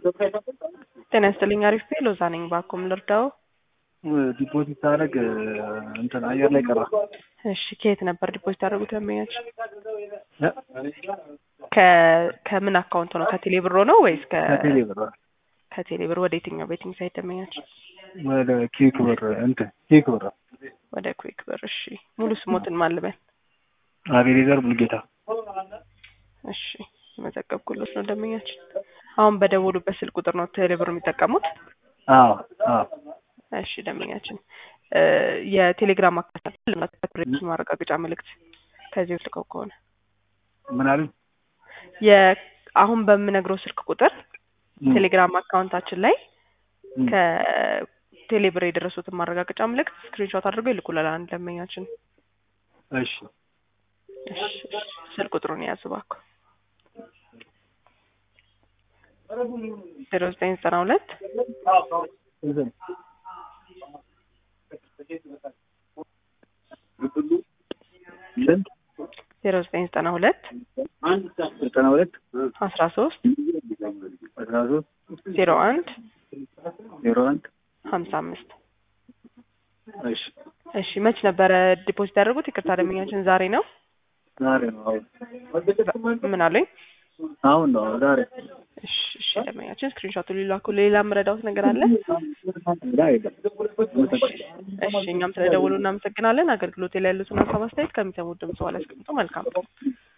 ጤና ይስጥልኝ። አሪፍ ሎዛ ነኝ። ባኩም ልርዳው? ዲፖዚት ታደርግ እንትን አየር ላይ ቀራ። እሺ፣ ከየት ነበር ዲፖዚት ያደረጉት ደንበኛች? ከምን አካውንት ነው? ከቴሌ ብር ነው ወይስ ከቴሌ ብር? ከቴሌ ብር ወደ የትኛው ቤቲንግ ሳይት ደንበኛች? ወደ ኪክ ብር እንትን ኪክ ብር ወደ ኩዊክ ብር። እሺ፣ ሙሉ ስሞትን ማን ልበል? አቤኔዘር ሙልጌታ። እሺ፣ መዘገብኩሎት ነው ደንበኛች። አሁን በደወሉበት ስልክ ቁጥር ነው ቴሌ ብር የሚጠቀሙት? አዎ አዎ። እሺ ደንበኛችን የቴሌግራም አካውንት ለማረጋገጥ ማረጋገጫ መልእክት ከዚህ ውስጥ ከሆነ ምን አሉ? አሁን በምነግረው ስልክ ቁጥር ቴሌግራም አካውንታችን ላይ ከቴሌ ብር የደረሱትን ማረጋገጫ መልእክት ስክሪንሾት አድርገው ይልኩልናል ደንበኛችን። እሺ እሺ፣ ስልክ ቁጥሩን ያዙ እባክዎ። 0992 ስንት? 0992 92 13 01 55። እሺ እሺ፣ መች ነበረ ዲፖዚት ያደረጉት? ይቅርታ ደንበኛችን ዛሬ ነው? ዛሬ ነው። ምን አለኝ? አሁን ነው ዛሬ። እሺ እሺ፣ ደንበኛችን ስክሪንሾቱ ሊላኩ። ሌላ የምረዳውት ነገር አለ? እሺ፣ እኛም ስለደወሉ እናመሰግናለን። አገልግሎት ላይ ያሉትን ሀሳብ አስተያየት ከሚሰሙት ድምጽ በኋላ አስቀምጡ። መልካም